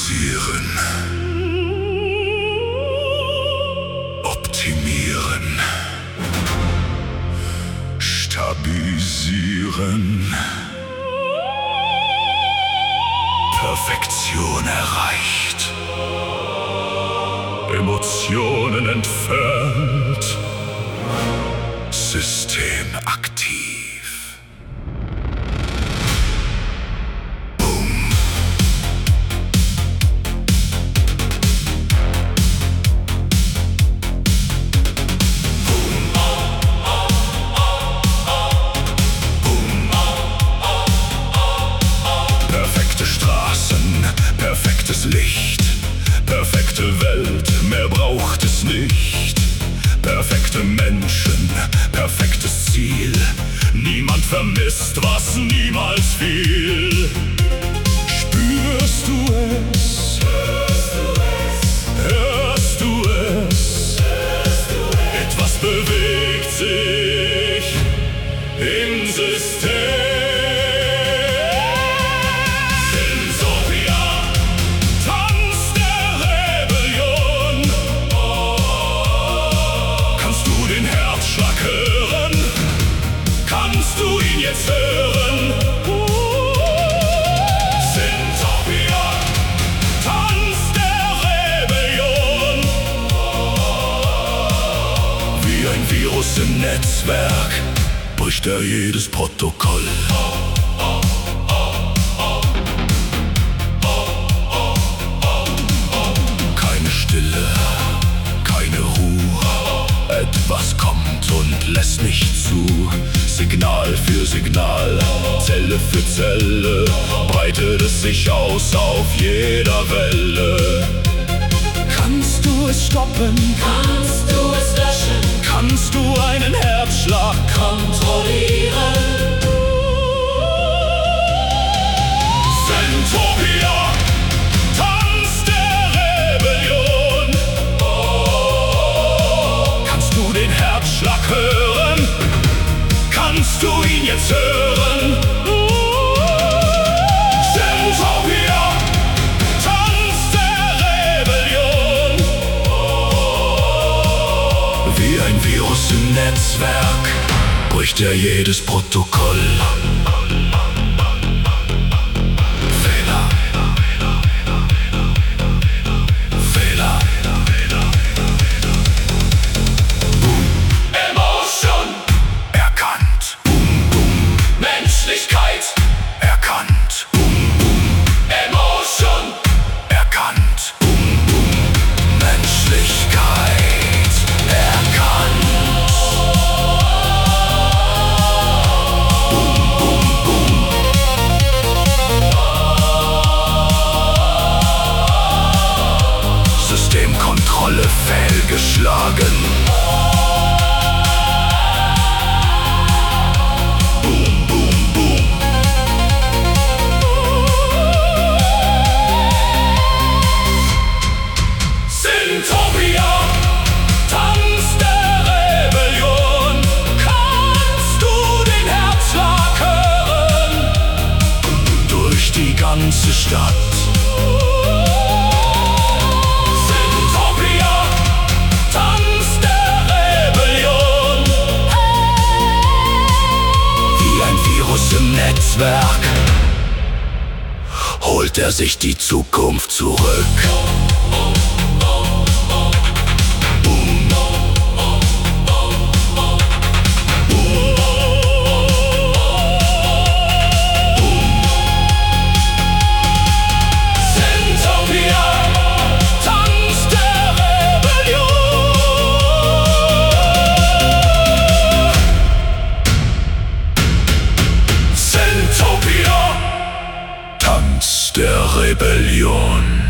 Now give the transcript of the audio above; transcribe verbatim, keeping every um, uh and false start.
Analysieren. Optimieren. Stabilisieren. Perfektion erreicht. Emotionen entfernt. System aktiv. Boom. Boom. Boom. Perfekte Straßen, perfektes Licht. Perfekte Welt, mehr braucht es nicht. Perfekte Menschen, perfektes Ziel. Niemand vermisst, was niemals fiel. Spürst du es? Hörst du es? Etwas bewegt sich im System. Jetzt hören, Syntopia, Tanz der Rebellion. Wie ein Virus im Netzwerk bricht er jedes Protokoll. Keine Stille, keine Ruhe, etwas kommt und lässt nicht zu. Signal für Signal, Zelle für Zelle, breitet es sich aus auf jeder Welle. Kannst du es stoppen? Kannst du es löschen? Kannst du einen Herzschlag kontrollieren? Syntopia, Tanz der Rebellion. Kannst du den Herzschlag hören? Kannst du ihn jetzt hören? Syntopia, Tanz der Rebellion. Wie ein Virus im Netzwerk bricht er jedes Protokoll. Fehler, Fehler. Boom. Emotion. Erkannt. Menschlichkeit erkannt. Boom, boom. Emotion erkannt. Boom, boom. Menschlichkeit erkannt. Boom, boom, boom. Systemkontrolle fehlgeschlagen. Syntopia, Tanz der Rebellion. Kannst du den Herzschlag hören? Durch die ganze Stadt. Syntopia, Tanz der Rebellion. Wie ein Virus im Netzwerk holt er sich die Zukunft zurück. Der Rebellion.